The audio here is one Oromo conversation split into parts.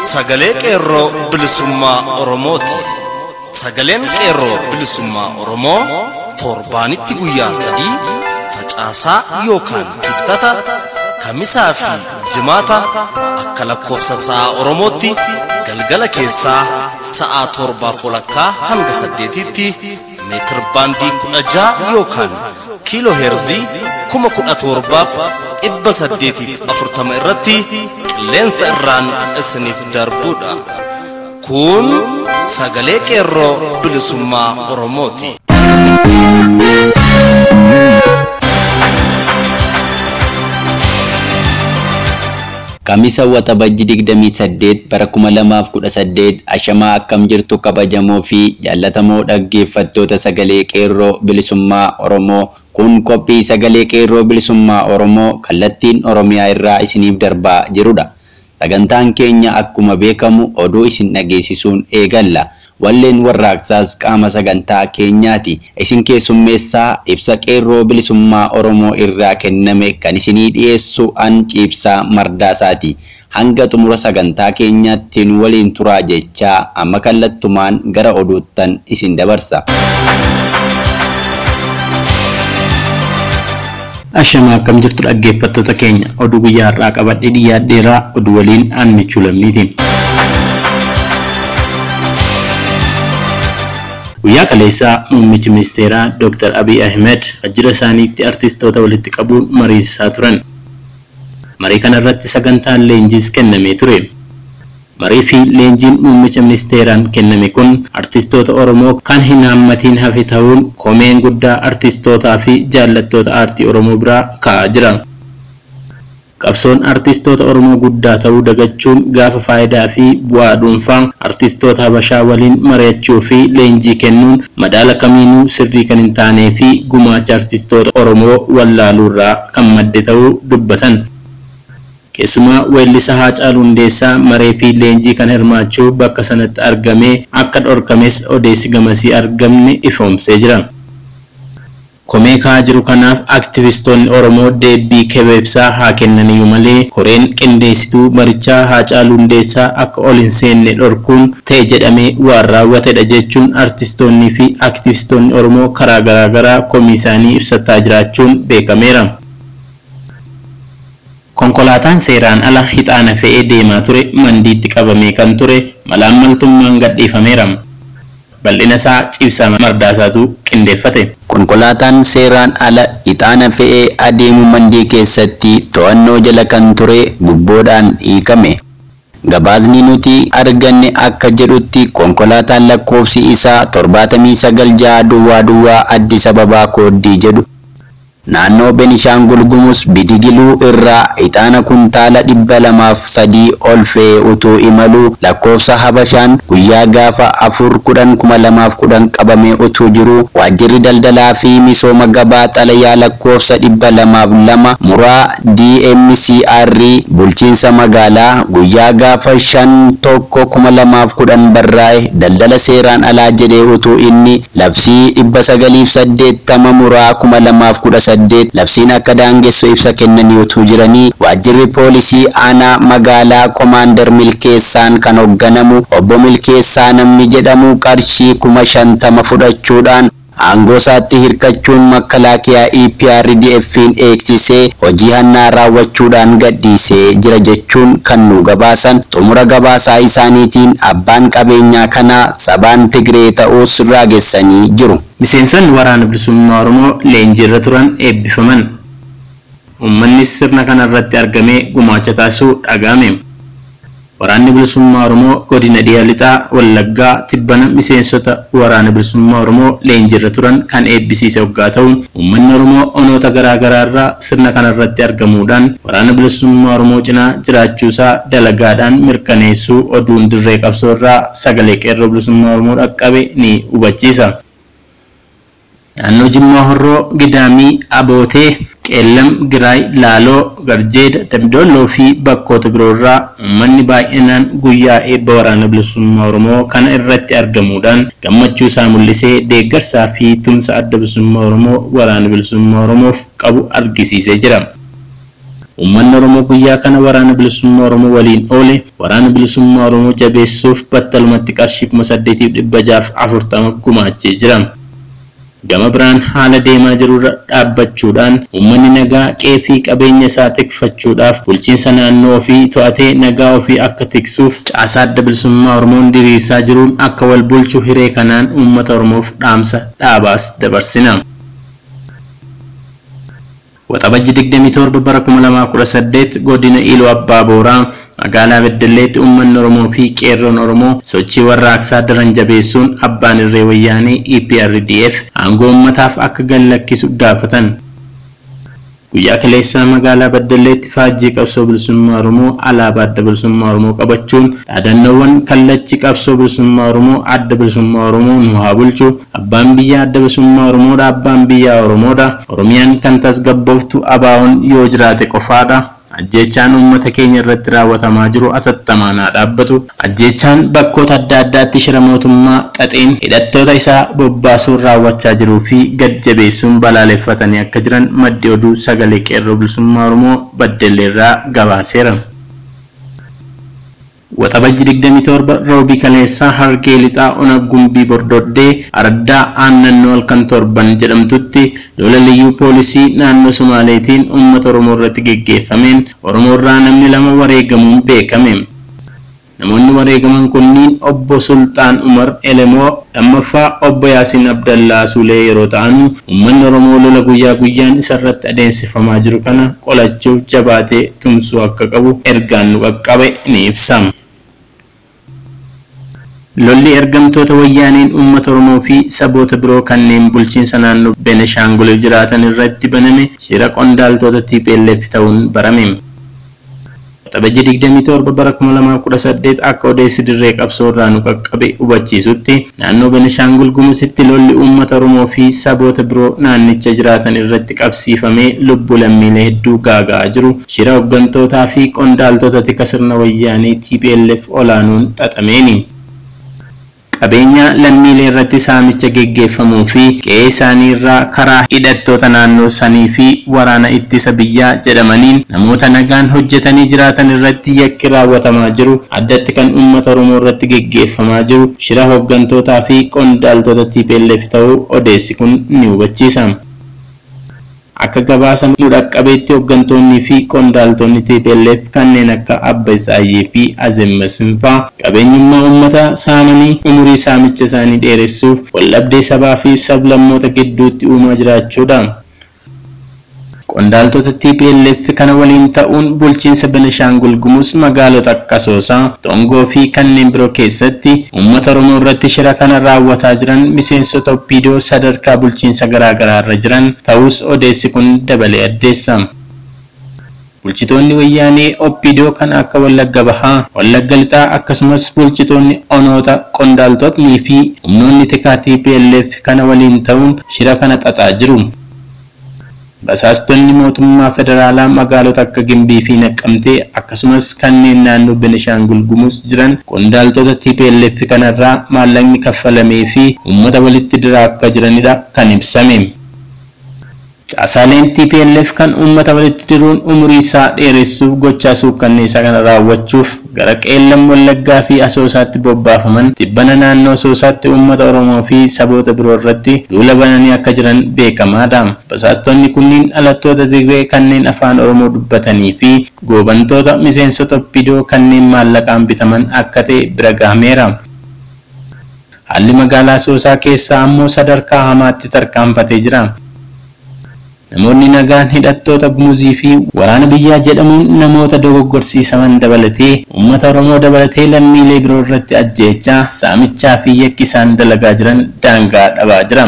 Sagalee qeerroo bilisummaa Oromooti. Sagaleen qeerroo bilisummaa Oromoo torbaanitti guyyaa 3 facaasaa yookaan kibxata kamisaa fi jimaata akka lakkoofsa sa'a Oromootti galgala keessaa sa'a 7:00 hanga 8tti meetir baandii 16 yookaan kiiloo heerzii 17,840 irratti qilleensa irraan isiniif darbuudha. Kun sagalee qeerroo bilisummaa Oromooti. Kamisa Waxabajji 28 bara 2018 ashamaa akkam jirtu kabajamoo fi jaallatamoo dhaggeeffattoota sagalee qeerroo bilisummaa Oromoo. Kun qophii sagalee qeerroo bilisummaa Oromoo kallattiin Oromiyaa irraa isiniif darbaa jirudha. Sagantaan keenya akkuma beekamu oduu isin dhageessisuun eegalla. Walleen warraaqsaas qaama sagantaa keenyaati. Isin keessummeessaa ibsa qeerroo bilisummaa Oromoo irraa kenname kan isinii dhiyeessu an Ciibsaa Mardaasaati. Hanga xumura sagantaa keenyaatti waliin turaa jechaa amma kallattumaan gara oduuttan isin dabarsa. Ashama akkam jirtu dhaggeeffattoota keenya oduu guyyaa har'aa qabadhee dhiyaadheeraa oduu waliin aan Michuu Lammiitiin. Guyyaa kaleessaa muummichi ministeeraa Dr. Abiy Ahmed ajjira isaaniitti artistoota walitti qabuun mariisisaa turan. Marii kana irratti sagantaan leenjiis kennamee ture. Marii fi leenjiin muummicha ministeeraan kenname kun artistoota Oromoo kan hin hammatiin hafe ta'uun komeen guddaa artistootaa fi jaallattoota aartii Oromoo biraa ka'aa jira. Qabsoon artistoota Oromoo guddaa ta'uu dagachuun gaafa faayidaa fi bu'aa dhuunfaa artistoota Habashaa waliin mari'achuu fi leenjii kennuun madaala kamiinuu sirrii kan hin taanee fi gumaacha artistoota Oromoo wallaaluurraa kan madde ta'uu dubbatan. Keessumaa weellisaa Haacaaluu Hundeessaa maree fi leenjii kan hirmaachuu bakka sanatti argamee akka dhorkames odeessi gamasii argamne ifoomsee jira. Komee ka'aa jiru kanaaf aktivistoonni Oromoo deebii kebeebsaa haa kennaniyyuu malee koreen qindeessituu marichaa Haacaaluu Hundeessaa akka ol hin seenne dhorkuun ta'e jedhamee waan raawwatedha jechuun artistoonnii fi aktivistoonni Oromoo karaa garaagaraa komii isaanii ibsataa jiraachuun beekameera. Konkolaataan seeraan ala hixaana fe'ee deemaa ture mandiitti qabamee kan ture malaammaltummaan gadhiifameera. Bal'ina isaa Ciibsaa Mardaasaatu qindeeffate. Konkolaataan seeraan ala hixaana fe'ee adeemu mandii keessatti to'annoo jala kan ture gubboodhaan hiikame. Gabaasni nuti arganne akka jedhutti konkolaataan lakkoofsi isaa 796 Addis Ababaa kooddii jedhu naannoo Beenishaangul Gumuz Bidigiluu irraa hixaana kuntaala 203 ol fe'ee utuu imaluu lakkoofsa Habashaan guyyaa gaafa 4/10/2010 qabamee utuu jiru waajjirri daldalaa fi misooma gabaa xalayaa lakkoofsa 202 muraa DMCR bulchiinsa magaalaa guyyaa gaafa 5/1/2010 barraa'e daldala seeraan alaa jedhee utuu inni labsii 980 muraa 2010 labsiin akka daangessu ibsa kennanii utuu jiranii waajjirri poolisii aanaa magaalaa Komaander Milkeessaan kan hoogganamu obbo Milkeessaa namni jedhamu qarshii 50,000 fudhachuudhaan aangoo isaatti hirkachuun makalaakiyaa EPRDF'n eegsisee hojii hannaa raawwachuudhaan gadhiisee jira jechuun kan nu gabaasan xumura gabaasaa isaaniitiin abbaan qabeenyaa kanaa sabaan Tigree ta'uus raagessanii jiru. Miseensonni waraana bilisummaa Oromoo leenjiirra turan eebbifaman. Uummanni sirna kana irratti argamee gumaacha taasisuu dhaga'ame. Waraanni bilisummaa Oromoo godina Dhiyaa Lixaa Wallaggaa tibbana miseensota waraana bilisummaa Oromoo leenjiirra turan kan eebbisiise hoggaa ta'u uummanni Oromoo onoota garaagaraa irraa sirna kana irratti argamuudhaan waraana bilisummaa Oromoo cinaa jiraachuusaa dalagaadhaan mirkaneessuu oduun dirree qabsoo irraa sagalee qeerroo bilisummaa Oromoo dhaqqabe ni hubachiisa. Naannoo Jimmaa Horroo Gidaamii Abootee Qeellam Giraay Laaloo Garjeeda Damdooloo fi bakkoota biroo irraa uummanni baay'inaan guyyaa eebba waraana bilisummaa Oromoo kana irratti argamuudhaan gammachuu isaa mul'isee deeggarsaa fi tumsa adda bilisummaa Oromoo waraana bilisummaa Oromoof qabu argisiisee jira. Uummanni Oromoo guyyaa kana waraana bilisummaa Oromoo waliin oole waraana bilisummaa Oromoo jabeessuuf battalumatti qarshii 8,640 gumaachee jira. Gama biraan haala deemaa jiru dhaabbachuudhaan uummanni nagaa qeefii qabeenya isaa tikfachuudhaaf bulchiinsa naannoo ofii to'atee nagaa ofii akka tiksuuf caasaa adda bilisummaa Oromoon diriirsaa jiruun akka wal bulchu hiree kanaan uummata Oromoof dhaamsa dhaabaas dabarsina. Waxabajji 27 bara 2018 godina Iluu Abbaa Booraa magaalaa Beddelleetti uummanni Oromoo fi qeerroon Oromoo sochii warraaqsaa daran jabeessuun abbaan irree wayyaanee EPRDF aangoo uummataaf akka gallakkisu gaafatan. Guyyaa kaleessaa magaalaa Beddelleetti faajjii qabsoo bilisummaa Oromoo alaabaa adda bilisummaa Oromoo qabachuun dhaadannoowwan kallachi qabsoo bilisummaa Oromoo adda bilisummaa Oromoo nu haa bulchu abbaan biyyaa adda bilisummaa Oromoodha abbaan biyyaa Oromoodha Oromiyaan kan tasgabbooftu abaawoon yoo jiraate qofaadha. Ajjeechaan uummata keenya irratti raawwatamaa jiru atattamaan haa dhaabbatu. Ajjeechaan bakkoota adda addaatti shira mootummaa xaxeen hidhattoota isaa bobbaasuun raawwachaa jiruu fi gad jabeessuun balaaleffatanii akka jiran maddi oduu sagalee qeerroo bilisummaa Oromoo Beddelleerraa gabaaseera. Waxabajji 27 roobii kaleessaa Hargee Lixaa Ona Gumbii Bordoddee Araddaa Aannannoo halkan torban jedhamtutti lola liyyuu poolisii naannoo Somaaleetiin uummata Oromoo irratti geggeeffameen Oromoorraa namni 2 wareegamuun beekame. Namoonni wareegaman kunniin obbo Sultaan Umar Elemoo lammaffaa obbo Yaasin Abdallaa Sulee yeroo ta'an uummanni Oromoo lola guyyaa guyyaan isarratti adeemsifamaa jiru kana qolachuuf jabaatee tumsuu akka qabu ergaan nu qaqqabe ni ibsama. Lolli ergamtoota wayyaaniin uummata Oromoo fi saboota biroo kanneen bulchiinsa naannoo Beneshaangul jiraatan irratti baname shira qondaaltota TPLF ta'uun barame. Waxabajji 27 bara 2018 akka odeessi dirree qabsoo irraa nu qaqqabe hubachiisutti naannoo Beneshaangul Gumuzitti lolli uummata Oromoo fi saboota biroo naannicha jiraatan irratti qabsiifamee lubbuu lammiilee hedduu gaaga'aa jiru shira hooggantootaa fi qondaaltota tika sirna wayyaanii TPLF olaanuun xaxameeni. Qabeenya lammiilee irratti saamicha geggeeffamuu fi qe'ee isaanii irraa karaa hidhattoota naannoo sanii fi waraana ittisa biyyaa jedhamaniin namoota nagaan hojjetanii jiraatan irratti yakki raawwatamaa jiru addatti kan uummata Oromoo irratti geggeeffamaa jiru shira hooggantootaa fi qondaaltota TPLF ta'uu odeessi kun ni hubachiisa. Akka gabaasa nu dhaqqabeetti hooggantoonni fi qondaaltonni TPLF kanneen akka Abba Isaayyee fi Azem Masinfaa qabeenyummaa uummataa saamanii umurii saamicha isaanii dheeressuuf waldhabdee sabaa fi sablammoota gidduutti uumaa jiraachuudha. Qondaaltota TPLF kana waliin ta'uun bulchiinsa Beneshaangul Gumuz magaalota akka Asoosaa, Tongoo fi kanneen biroo keessatti uummata Oromoo irratti shira kana raawwataa jiran miseensota OPDO sadarkaa bulchiinsa garaagaraa irra jiran ta'us odeessi kun dabalee addeessa. Bulchitoonni wayyaanee OPDO kan akka Wallagga Bahaa, Wallagga Lixaa akkasumas bulchitoonni onoota qondaaltotnii fi humnoonni tikaa TPLF kana waliin ta'uun shira kana xaxaa jiru. Basaastonni mootummaa federaalaa magaalota akka Gimbii fi Naqqamtee akkasumas kanneen naannoo Beneshaangul Gumuz jiran qondaaltota TPLF kanarraa maallaqni kaffalamee fi uummata walitti diraa akka jiranidha kan ibsame. Caasaaleen TPLF kan uummata walitti diruun umurii isaa dheeressuuf gochaa suukkanneessaa kana raawwachuuf gara Qeellam Wallaggaa fi Asoosaatti bobbaafaman tibbana naannoo Asoosaatti uummata Oromoo fi saboota biroo irratti duula bananii akka jiran beekamaadha. Basaastonni kunniin dhalattoota Tigree kanneen afaan Oromoo dubbatanii fi goobantoota miseensota OPDO kanneen maallaqaan bitaman akka ta'e bira gahameera. Haalli magaalaa Asoosaa keessaa ammoo sadarkaa hamaatti tarkaanfatee jira. Namoonni nagaan hidhattoota Gumuzii fi waraana biyyaa jedhamuun namoota dogoggorsiisaman dabalatee uummata Oromoo dabalatee lammiilee biroo irratti ajjeechaa, saamichaa fi yakki isaan dalagaa jiran daangaa dhabaa jira.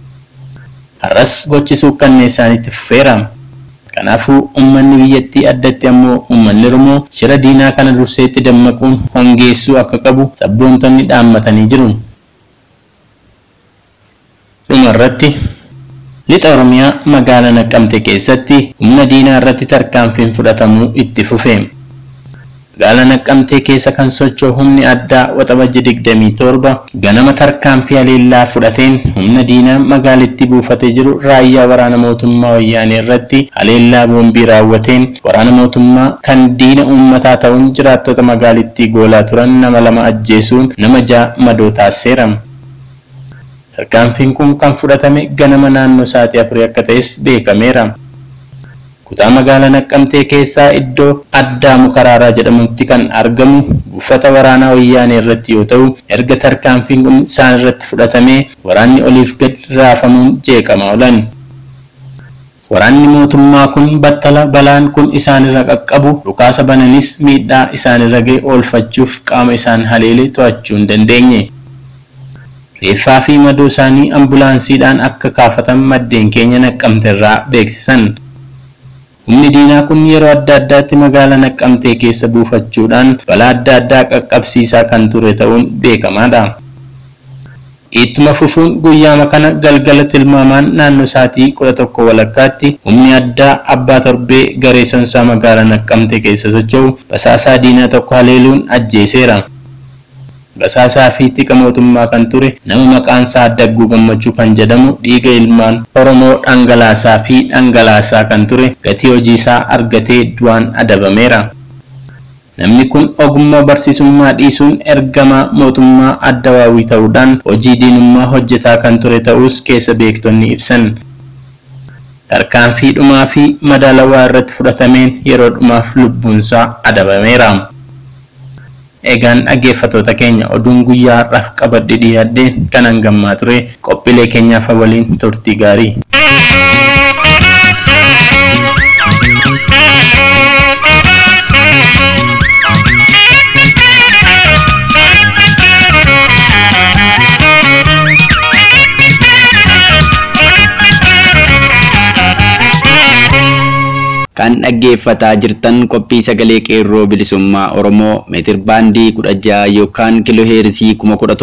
Har'as gochi suukkanneessaan itti fufeera. Kanaafuu uummanni biyyattii addatti ammoo uummanni Oromoo shira diinaa kana durseetti dammaquun hongeessuu akka qabu sabboontonni dhaammatanii jiru. Dhumarratti Lixa Oromiyaa magaalaa Naqqamtee keessatti humna diinaa irratti tarkaanfiin fudhatamuu itti fufe. Magaalaa Naqqamtee keessa kan socho'u humni addaa waxabajji 27 ganama tarkaanfii haleellaa fudhateen humna diinaa magaalittii buufatee jiru raayyaa waraana mootummaa wayyaanee irratti haleellaa boombii raawwateen waraana mootummaa kan diina uummataa ta'uun jiraattota magaalittii goolaa turan nama 2 ajjeesuun nama 6 madoo taasiseera. Tarkaanfiin kun kan fudhatame ganama naannoo sa'aatii 4 akka ta'es beekameera. Kutaa magaalaa Naqqamtee keessaa iddoo addaa Mukaraaraa jedhamutti kan argamu buufata waraanaa wayyaanee irratti yoo ta'u erga tarkaanfiin kun isaan irratti fudhatamee waraanni oliif gad raafamuun jeeqamaa oolan. Waraanni mootummaa kun battala balaan kun isaanirra qaqqabu dhukaasa bananis miidhaa isaanirra ga'e oolfachuuf qaama isaan haleelee to'achuu hin dandeenye. Reeffaa fi madoo isaanii ambulaansiidhaan akka kaafatan maddeen keenya Naqqamtee irraa beeksisan. Humni diinaa kun yeroo adda addaatti magaalaa Naqqamtee keessa buufachuudhaan balaa adda addaa qaqqabsiisaa kan ture ta'uun beekamaadha. Ittuma fufuun guyyaama kana galgala tilmaamaan naannoo sa'aatii 11 walakkaatti humni addaa Abbaa Torbee garee sonsaa magaalaa Naqqamtee keessa socho'u basaasaa diinaa tokko haleeluun ajjeeseera. Basaasaa fi tika mootummaa kan ture nama maqaan isaa Dagguu Gammachuu kan jedhamu dhiiga ilmaan Oromoo dhangalaasaa kan ture gatii hojii isaa argatee du'aan adabameera. Namni kun ogummaa barsiisummaa dhiisuun ergamaa mootummaa addawaawii ta'uudhaan hojii diinummaa hojjetaa kan ture ta'us keessa beektonni ibsan. Tarkaanfii dhumaa fi madaalawaa irratti fudhatameen yeroo dhumaaf lubbuunsaa adabameera. Egaan dhaggeeffattoota keenya oduun guyyaa har'aaf qabadde dhiyaadde kan hangammaa ture qophiilee keenyaaf waliin turtii gaarii. Kan dhaggeeffataa jirtan qophii sagalee qeerroo bilisummaa Oromoo meetir baandii 16 yookaan kiilooheerzii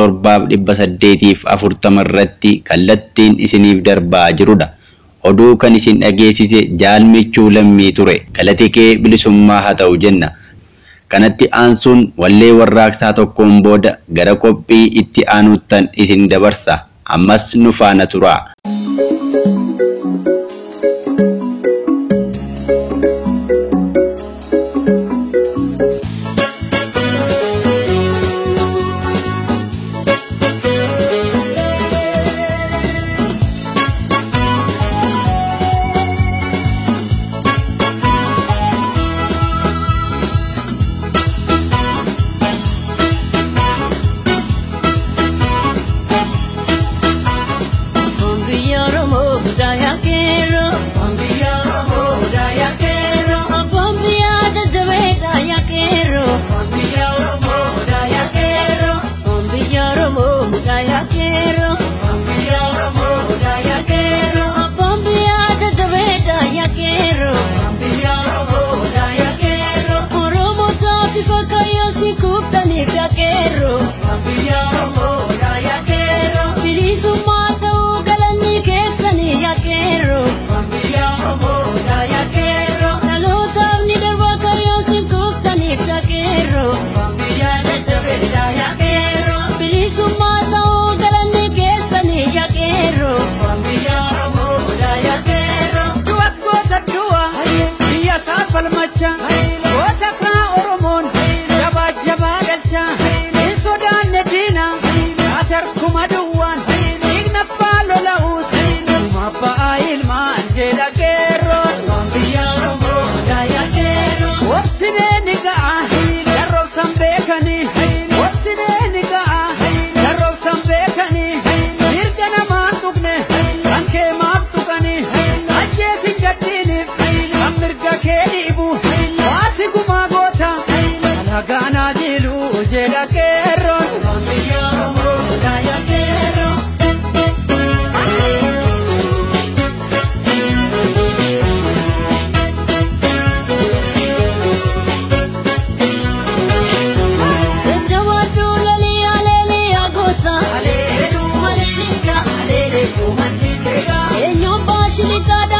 1740 irratti kallattiin isiniif darbaa jirudha. Oduu kan isin dhageessise Jaalmichuu Lammii ture. Galatee kee bilisummaa haa ta'u jenna. Kanatti aansuun wallee warraaqsaa tokkoon booda gara qophii itti aanuuttan isin dabarsa. Ammas nu faana tura.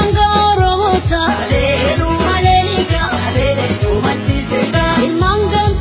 Ilmangan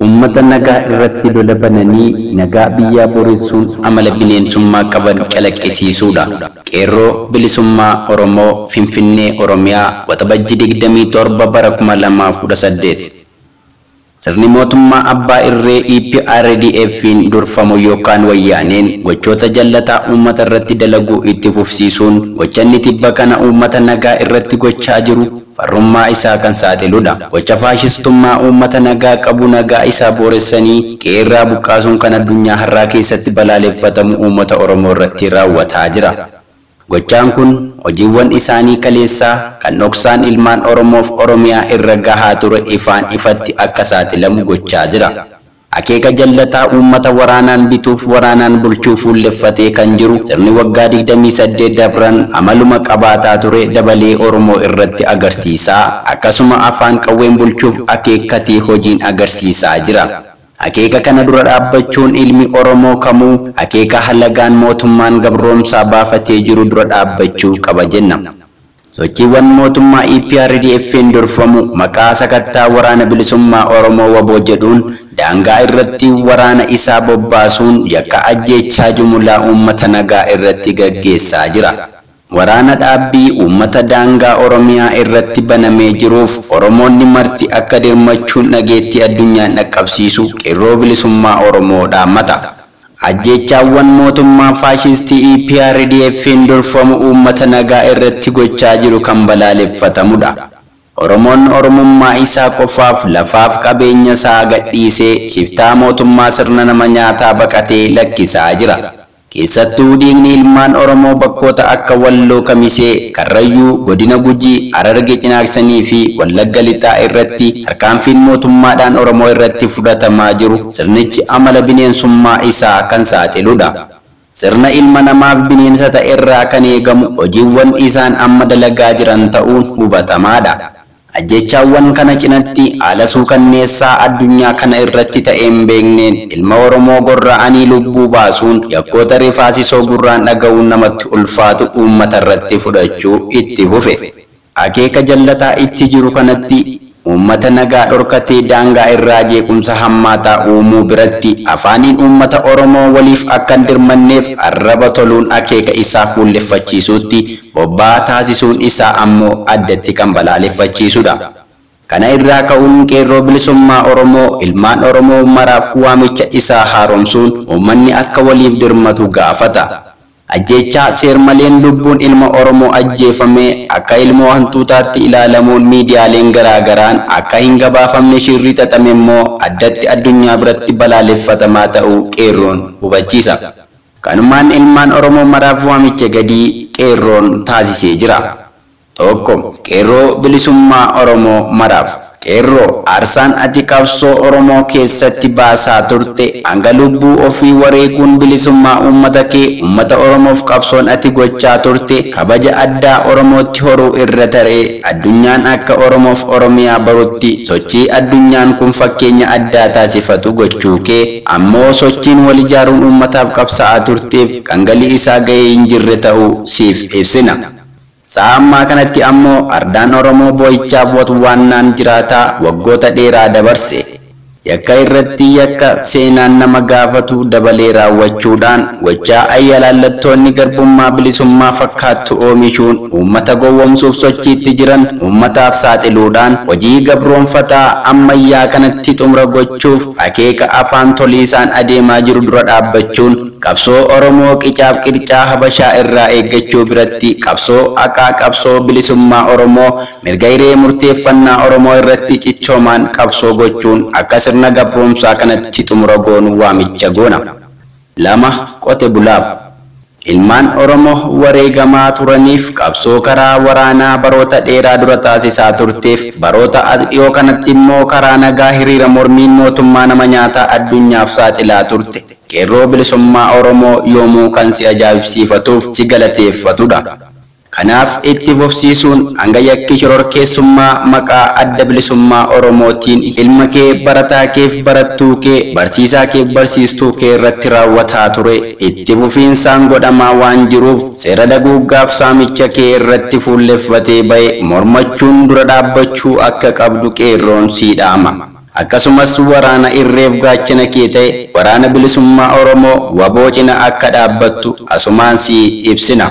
ummata nagaa irratti lola bananii nagaa biyyaa boreessuun amala bineensummaa qaban calaqqisiisuudha. Qeerroo bilisummaa Oromoo Finfinnee Oromiyaa waxabajjii 27 bara 2018. Sirni mootummaa abbaa irree EPRDF'n durfamu yookaan wayyaaneen gochoota jallataa uummata irratti dalaguu itti fufsiisuun gocha inni tibba kana uummata nagaa irratti gochaa jiru farrummaa isaa kan saaxiludha. Gocha faashistummaa uummata nagaa qabu nagaa isaa booressanii qeerraa buqqaasuun kan addunyaa har'aa keessatti balaaleffatamu uummata Oromoo irratti raawwataa jira. Gochaan kun hojiiwwan isaanii kaleessaa kan dhoksaan ilmaan Oromoof Oromiyaa irra gahaa ture ifaan ifatti akka saaxilamu gochaa jira. Akeeka jallataa uummata waraanaan bituuf waraanaan bulchuuf fuulleffatee kan jiru sirni waggaa 28 dabran amaluma qabaataa ture dabalee Oromoo irratti agarsiisaa akkasuma afaan qawween bulchuuf akeekkatii hojiin agarsiisaa jira. Akeeka kana dura dhaabbachuun ilmi Oromoo kamuu akeeka halagaan mootummaan gabroomsaa baafatee jiru dura dhaabbachuu qaba jenna. Sochiiwwan mootummaa EPRDF'n durfamu maqaa sakattaa waraana bilisummaa Oromoo WBO jedhuun daangaa irratti waraana isaa bobbaasuun yakka ajjeechaa jumlaa uummata nagaa irratti gaggeessaa jira. Waraana dhaabbii uummata daangaa Oromiyaa irratti banamee jiruuf Oromoonni marti akka dirmachuun dhageettii addunyaan dhaqqabsiisu qeerroo bilisummaa Oromoo dhaammata. Ajjeechaawwan mootummaa faashistii EPRDF'n durfamu uummata nagaa irratti gochaa jiru kan balaaleffatamudha. Oromoon Oromummaa isaa qofaaf lafaaf qabeenya isaa gadhiisee shiftaa mootummaa sirna nama nyaataa baqatee lakkisaa jira. Keessattuu dhiigni ilmaan Oromoo bakkoota akka Walloo Kamisee, Karrayyuu, Godina Gujii, Hararge Cinaaksanii fi Wallagga Lixaa irratti harkaanfiin mootummaadhaan Oromoo irratti fudhatamaa jiru sirnichi amala bineensummaa isaa kan saaxiludha. Sirna ilma namaaf bineensa ta'e irraa kan eegamu hojiiwwan isaan amma dalagaa jiran ta'uun hubatamaadha. Ajjeechaawwan kana cinatti haala suukanneessaa addunyaa kana irratti ta'een beekneen ilma Oromoo gorra'anii lubbuu baasuun yakkoota rifaasisoo gurraan dhaga'uun namatti ulfaatu uummata irratti fudhachuu itti fufe. Akeeka jallataa itti jiru kanatti uummata nagaa dhorkatee daangaa irraa jeequmsa hammaataa uumuu biratti afaaniin uummata Oromoo waliif akka dirmanneef arraba toluun akeeka isaa fuulleffachiisuutti bobba'aa taasisuun isaa ammoo addatti kan balaaleffachiisudha. Kana irraa ka'uun qeerroo bilisummaa Oromoo ilmaan Oromoo maraaf waamicha isaa haaromsuun uummanni akka waliif dirmatu gaafata. Ajjeechaa seermaleen lubbuun ilma Oromoo ajjeefame akka ilmoo hantuutaatti ilaalamuun miidiyaaleen garaagaraan akka hin gabaafamne shirrii xaxame immoo addatti addunyaa biratti balaaleffatamaa ta'uu qeerroon hubachiisa. Kanumaan ilmaan Oromoo maraaf waamicha gadii qeerroon taasisee jira. Tokko qeerroo bilisummaa Oromoo maraaf. Qeerroo aarsaan ati qabsoo Oromoo keessatti baasaa turte hanga lubbuu ofii wareeguun bilisummaa uummata kee uummata Oromoof qabsoon ati gochaa turte kabaja addaa Oromootti horuu irra taree addunyaan akka Oromoof Oromiyaa barutti sochii addunyaan kun fakkeenya addaa taasifatu gochuu kee ammoo sochiin wal ijaaruun uummataaf qabsaa'aa turteef kan galii isaa gahee hin jirre ta'uu siif ibsina. Saammaa kanatti ammoo ardaan Oromoo boo'ichaaf watwaannaan jiraataa waggoota dheeraa dabarse. Yakka irratti yakka seenaan nama gaafatu dabalee raawwachuudhaan gochaa ayyaalaallattoonni garbummaa bilisummaa fakkaattu oomishuun uummata gowwoomsuuf sochiitti jiran uummataaf saaxiluudhaan hojii gabroonfataa ammayyaa kanatti xumura gochuuf akeeka afaan toliisaan adeemaa jiru dura dhaabbachuun qabsoo Oromoo qicaaf qircaa Habashaa irraa eeggachuu biratti qabsoo haqaa qabsoo bilisummaa Oromoo mirga hiree murteeffannaa Oromoo irratti cichoomaan qabsoo gochuun akka sirna gabroomsaa kanatti xumura goonu waamicha goona. 2. Qote bulaaf. Ilmaan Oromoo wareegamaa turaniif qabsoo karaa waraanaa baroota dheeraa dura taasisaa turteef baroota dhiyoo kanatti immoo karaa nagaa hiriira mormiin mootummaa nama nyaataa addunyaaf saaxilaa turte. Qeerroo bilisummaa Oromoo yoomuu kan si ajaa'ibsiifatuuf si galateeffatudha. Kanaaf itti fufsiisuun hanga yakki shororkeessummaa maqaa adda bilisummaa Oromootiin ilma kee barataa keef barattuu kee barsiisaa keef barsiistuu kee irratti raawwataa ture itti fufiinsaan godhamaa waan jiruuf seera daguuggaaf saamicha kee irratti fuulleffatee ba'e mormachuun dura dhaabbachuu akka qabdu qeerroon sii dhaama. akkasumas waraana irreef gaachana kee ta'e waraana bilisummaa Oromoo waboo cina akka dhaabbattu asumaan si ibsina.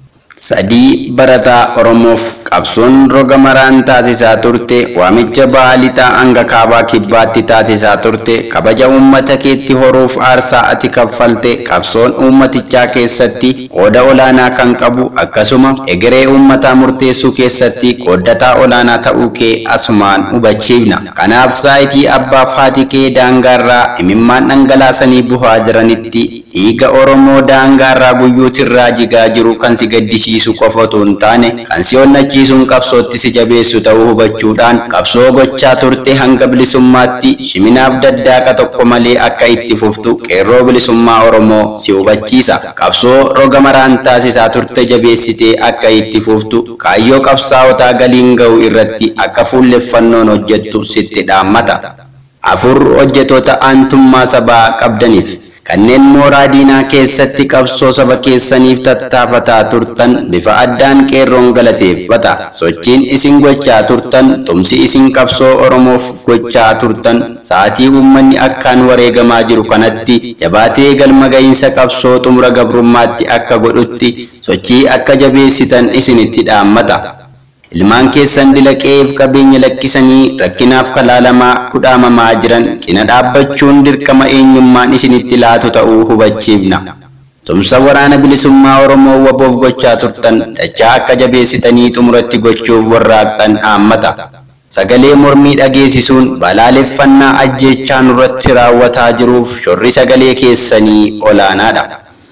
Sadii barataa Oromoof qabsoon roga maraan taasisaa turte waamicha baalixaa hanga kaabaa kibbaatti taasisaa turte kabaja uummata keetti horuuf aarsaa ati kaffalte qabsoon uummatichaa keessatti qooda olaanaa kan qabu akkasuma egeree uummataa murteessuu keessatti qoodataa olaanaa ta'uu kee asumaan hubachiifna. Kanaaf saayitii abbaaf haati kee daangaarraa imimmaan dhangalaasanii buhaa jiranitti dhiiga Oromoo daangaarraa guyyuutirraa jigaa jiru kan si gaddisiisu qofa otoo hin taane kan si onnachiisuun qabsootti si jabeessu ta'uu hubachuudhaan qabsoo gochaa turte hanga bilisummaatti shiminaaf daddaaqa tokko malee akka itti fuftu qeerroo bilisummaa Oromoo si hubachiisa. Qabsoo roga maraan taasisaa turte jabeessitee akka itti fuftu kaayyoo qabsaa'otaa galiin ga'u irratti akka fuulleffannoon hojjettu sitti dhaammata. Afur hojjettoota aantummaa sabaa qabdaniif kanneen mooraa diinaa keessatti qabsoo saba keessaniif tattaafataa turtan bifa addaan qeerroon galateeffata. Sochiin isin gochaa turtan tumsi isin qabsoo Oromoof gochaa turtan sa'aatii uummanni akkaan wareegamaa jiru kanatti jabaatee galma ga'iinsa qabsoo xumura gabrummaatti akka godhutti sochii akka jabeessitan isinitti dhaammata. Ilmaan keessan dilaqeef qabeenya lakkisanii rakkinaaf kalaalamaa kudhaamamaa jiran cina dhaabbachuun dirqama eenyummaan isinitti laatu ta'uu hubachiifna. Tumsa waraana bilisummaa Oromoo waboof gochaa turtan dachaa akka jabeessitanii xumuratti gochuuf warraaqxan dhaammata. Sagalee mormii dhageessisuun balaaleffannaa ajjeechaa nurratti raawwataa jiruuf shorri sagalee keessanii olaanaadha.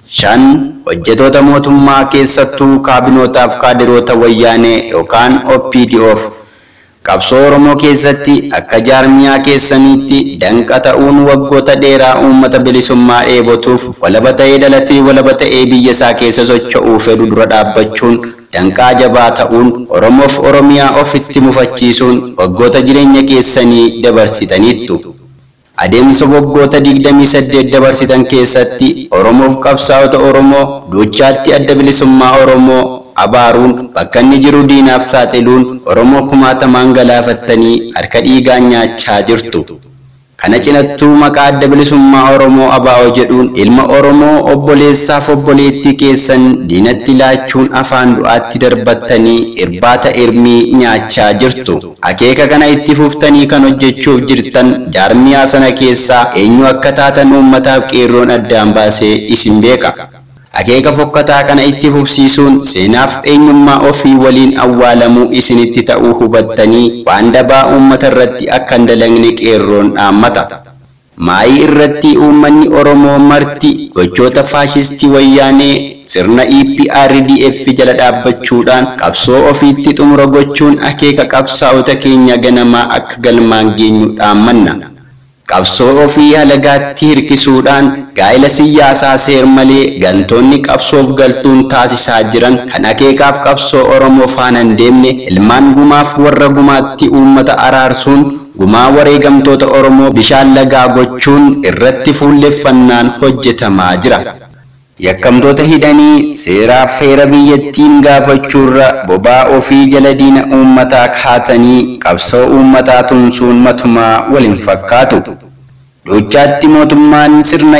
5 hojjettoota mootummaa keessattuu kaabinootaaf kaadiroota wayyaanee yookaan OPDOf qabsoo Oromoo keessatti akka jaarmiyaa keessaniitti danqa ta'uun waggoota dheeraa uummata bilisummaa dheebotuuf walaba ta'ee dhalatee walaba ta'ee biyya isaa keessa socho'uu fedhu dura dhaabbachuun danqaa jabaa ta'uun Oromoof Oromiyaa ofitti mufachiisuun waggoota jireenya keessanii dabarsitaniittu. Adeemsa waggoota 28 dabarsitan keessatti Oromoof qabsaa'ota Oromoo duuchaatti adda bilisummaa Oromoo abaaruun bakka inni jiru diinaaf saaxiluun Oromoo kumaatamaan galaafattanii harka dhiigaan nyaachaa jirtu. Kana cinattuu maqaa adda bilisummaa Oromoo abaa'oo jedhuun ilma Oromoo obboleessaaf obboleettii keessan diinatti laachuun afaan du'aatti darbattanii irbaata irmii nyaachaa jirtu. Akeeka kana itti fuftanii kan hojjechuuf jirtan jaarmiyaa sana keessaa eenyu akka taatan uummataaf qeerroon addaan baasee isin beeka. Akeeka fokkataa kana itti fufsiisuun seenaaf eenyummaa ofii waliin awwaalamuu isinitti ta'uu hubattanii waan dabaa uummata irratti akka hin dalagne qeerroon dhaammata. Maayii irratti uummanni Oromoo marti gochoota faashistii wayyaanee sirna EPRDF jala dhaabbachuudhaan qabsoo ofiitti xumura gochuun akeeka qabsaa'ota keenya ganamaa akka galmaan geenyu dhaammanna. Qabsoo ofii halagaatti hirkisuudhaan gaa'ila siyaasaa seer malee gantoonni qabsoof galtuun taasisaa jiran kan akeekaaf qabsoo Oromoo faana hin deemne ilmaan gumaaf warra gumaatti uummata araarsuun gumaa wareegamtoota Oromoo bishaan lagaa gochuun irratti fuulleffannaan hojjetamaa jira. Yakkamtoota hidhanii seeraaf heera biyyattiin gaafachuurra bobaa ofii jala diina uummataa kaatanii qabsoo uummataa tumsuun matumaa waliin fakkaatu. Duuchaatti mootummaan sirna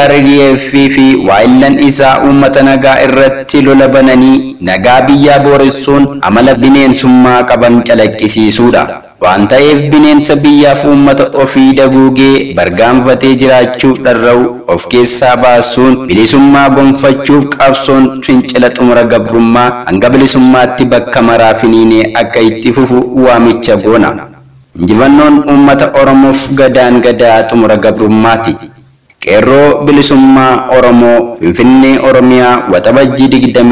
EPRDF fi waayillan isaa uummata nagaa irratti lola bananii nagaa biyyaa booressuun amala bineensummaa qaban calaqqisiisuudha. Waan ta'eef bineensa biyyaaf uummata ofii daguugee bargaanfatee jiraachuuf dharra'u of keessaa baasuun bilisummaa gonfachuuf qabsoon fincila xumura gabrummaa hanga bilisummaatti bakka maraa finiinee akka itti fufu waamicha goona. Injifannoon uummata Oromoof gadaan gadaa xumura gabrummaati. Qeerroo bilisummaa Oromoo Finfinnee Oromiyaa waxabajjii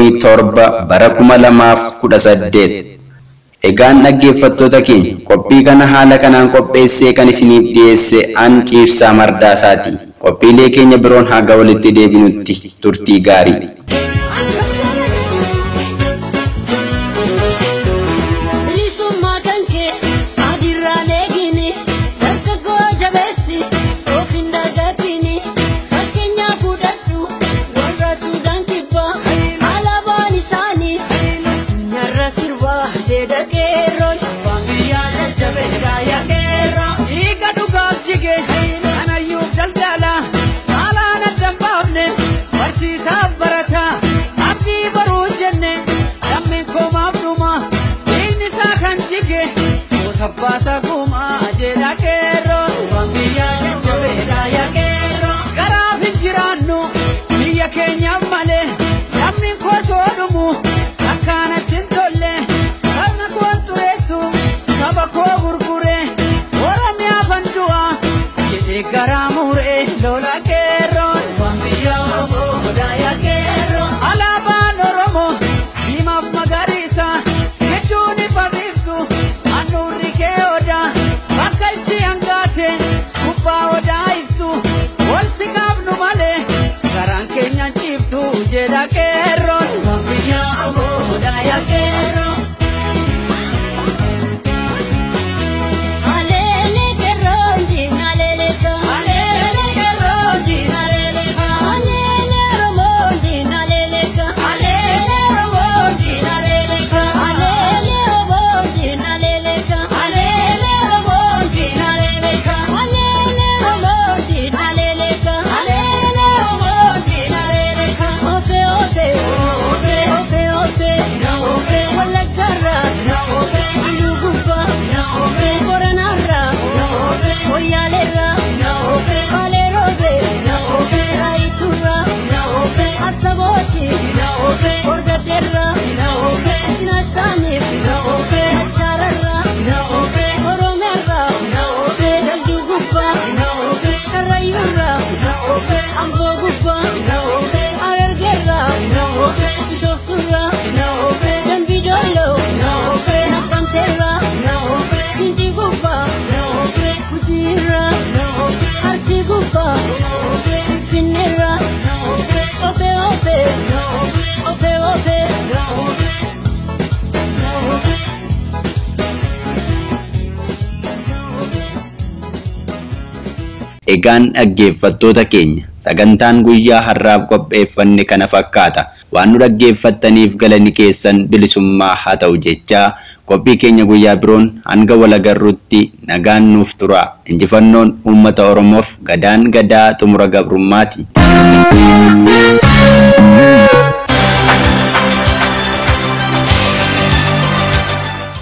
27 bara 2018. Egaan dhaggeeffattoota keenya qophii kana haala kanaan qopheessee kan isiniif dhiyeesse an Ciibsaa Mardaasaati. Qophiilee keenya biroon haga walitti deebinutti turtii gaarii. Jeda kero, bangya jabe kaya kero, ika Garamure lola kerro Wambiya Odaya kerro Alaban Oromo Imam Magarisa Ketuni Paviftu Anuri Keoda Bakaisi Angate Kupa Oda Iftu Wolsikab Numale Garan Kenya Chiftu Jeda kerro Wambiya Odaya kerro Egaan dhaggeeffattoota keenya sagantaan guyyaa har'aaf qopheeffanne kana fakkaata. Waan nu dhaggeeffattaniif galanni keessan bilisummaa haa ta'u jechaa qophii keenya guyyaa biroon hanga wal agarruutti nagaan nuuf tura. Injifannoon uummata Oromoof. Gadaan gadaa xumura gabrummaati.